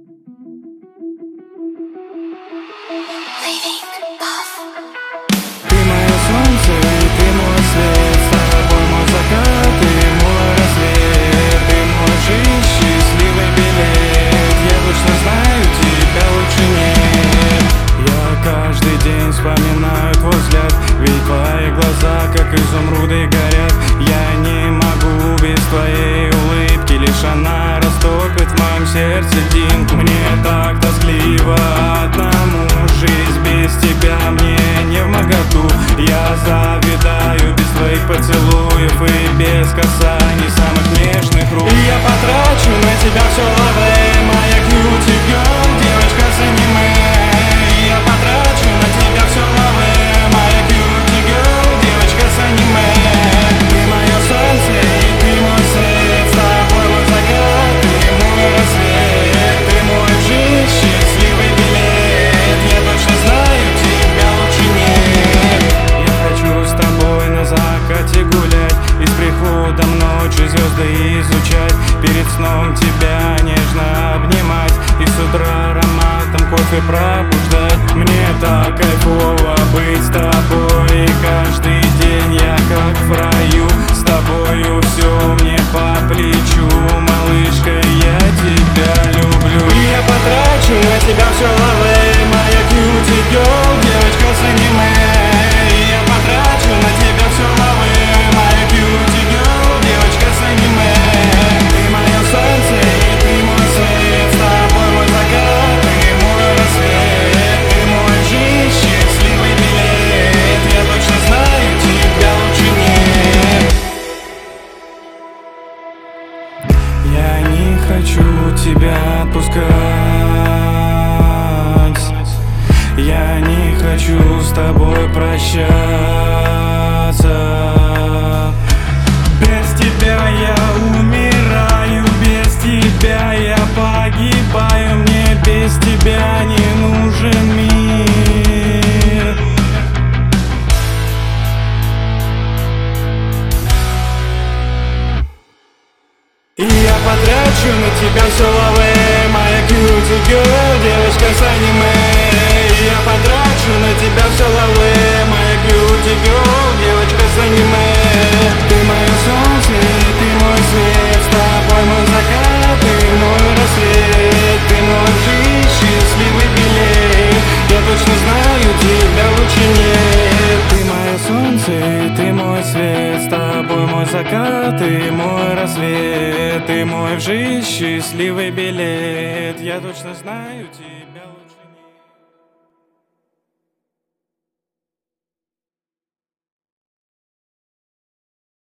Ты мое солнце, ты мой свет, с тобой мой закат и мой рассвет. Ты мой жизнь, счастливый билет, я точно знаю, тебя лучше нет. Я каждый день вспоминаю твой взгляд, ведь твои глаза, как изумруды, горят. Я не могу без твоей улыбки, лишь она растопит в моем сердце льдинку. Мне так тоскливо одному, жизнь без тебя мне не вмоготу. Я завидаю без твоих поцелуев и без касаний самых нежных рук. И я потрачу на тебя все лавэ, моя cutie girl, девочка с аниме. И я потрачу на тебя все лавэ, моя cutie girl, девочка с аниме. Ты мое солнце и ты мой свет, с тобой мой закат и мой рассвет. Ты мой жизнь, счастливый билет, я точно знаю, тебя лучше нет. Я хочу с тобой на закате гулять и с приходом ночи звезды изучать. Перед сном тебя нежно обнимать и с утра ароматом кофе пробуждать. Мне так кайфово быть с тобой, и каждый день я как в раю. С тобою все мне по плечу, малышка, я тебя люблю. И я потрачу на тебя все лавэ, моя cutie girl, девочка с аниме. И я потрачу на тебя все лавэ, моя cutie girl, девочка с аниме. Ты мое солнце и ты мой свет, с тобой мой закат и мой рассвет. Ты мой жизнь, счастливый билет, я точно знаю, тебя лучше нет. Я не хочу тебя отпускать, я не хочу с тобой прощаться. Без тебя я умираю, без тебя я погибаю. Мне без тебя не нужен мир. И я потрачу на тебя все лавэ, моя cutie girl, девочка с аниме. И я потрачу на тебя все лавэ, моя cutie girl, девочка с аниме. Ты мое солнце, ты мой свет, с тобой мой закат и мой рассвет. Ты мой жизнь, счастливый билет, я точно знаю, тебя лучше нет. Ты мое солнце, ты мой свет, с тобой мой закат и мой рассвет. Ты мой в жизнь счастливый билет, я точно знаю, тебя лучше.